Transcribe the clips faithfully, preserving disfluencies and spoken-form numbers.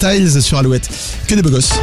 Styles sur Alouette. Que des beaux gosses.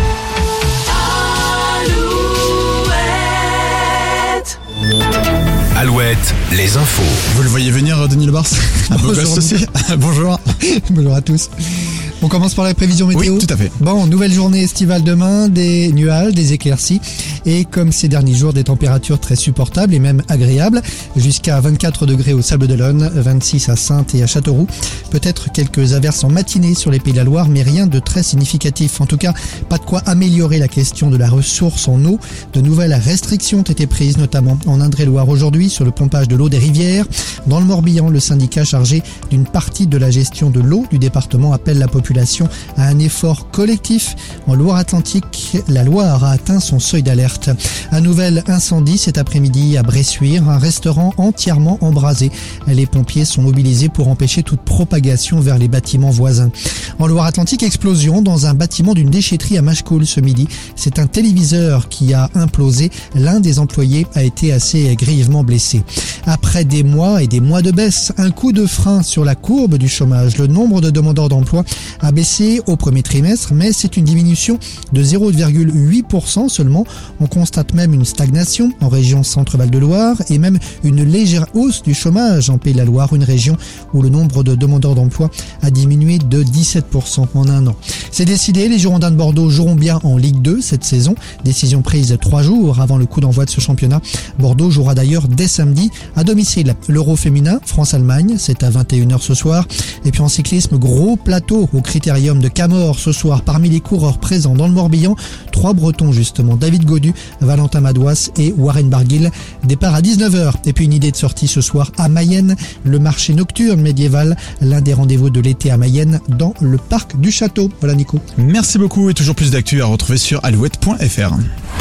Alouette, les infos. Vous le voyez venir, Denis Lebars? Un beau gosse aussi. Bonjour. Bonjour à tous. On commence par la prévision météo. Oui, tout à fait. Bon, nouvelle journée estivale demain, des nuages, des éclaircies et comme ces derniers jours, des températures très supportables et même agréables, jusqu'à vingt-quatre degrés au Sables-d'Olonne, vingt-six à Saintes et à Châteauroux. Peut-être quelques averses en matinée sur les Pays de la Loire, mais rien de très significatif. En tout cas, pas de quoi améliorer la question de la ressource en eau. De nouvelles restrictions ont été prises, notamment en Indre-et-Loire aujourd'hui, sur le pompage de l'eau des rivières. Dans le Morbihan, le syndicat chargé d'une partie de la gestion de l'eau du département appelle la population à un effort collectif. En Loire-Atlantique, la Loire a atteint son seuil d'alerte. Un nouvel incendie cet après-midi à Bressuire, un restaurant entièrement embrasé. Les pompiers sont mobilisés pour empêcher toute propagation vers les bâtiments voisins. En Loire-Atlantique, explosion dans un bâtiment d'une déchetterie à Machecoul ce midi. C'est un téléviseur qui a implosé. L'un des employés a été assez grièvement blessé. Après des mois et des mois de baisse, un coup de frein sur la courbe du chômage. Le nombre de demandeurs d'emploi a baissé au premier trimestre, mais c'est une diminution de zéro virgule huit pour cent seulement. On constate même une stagnation en région Centre-Val de Loire et même une légère hausse du chômage en Pays de la Loire, une région où le nombre de demandeurs d'emploi a diminué de dix-sept pour cent en un an. C'est décidé, les Girondins de Bordeaux joueront bien en Ligue deux cette saison. Décision prise trois jours avant le coup d'envoi de ce championnat. Bordeaux jouera d'ailleurs dès samedi à domicile. L'Euro féminin, France-Allemagne, c'est à vingt et une heures ce soir. Et puis en cyclisme, gros plateau au Critérium de Camors ce soir. Parmi les coureurs présents dans le Morbihan, trois Bretons justement, David Gaudu, Valentin Madouas et Warren Barguil. Départ à dix-neuf heures. Et puis une idée de sortie ce soir à Mayenne, le marché nocturne médiéval, l'un des rendez-vous de l'été à Mayenne dans le parc du château. Voilà Nico. Merci beaucoup et toujours plus d'actu à retrouver sur alouette point f r.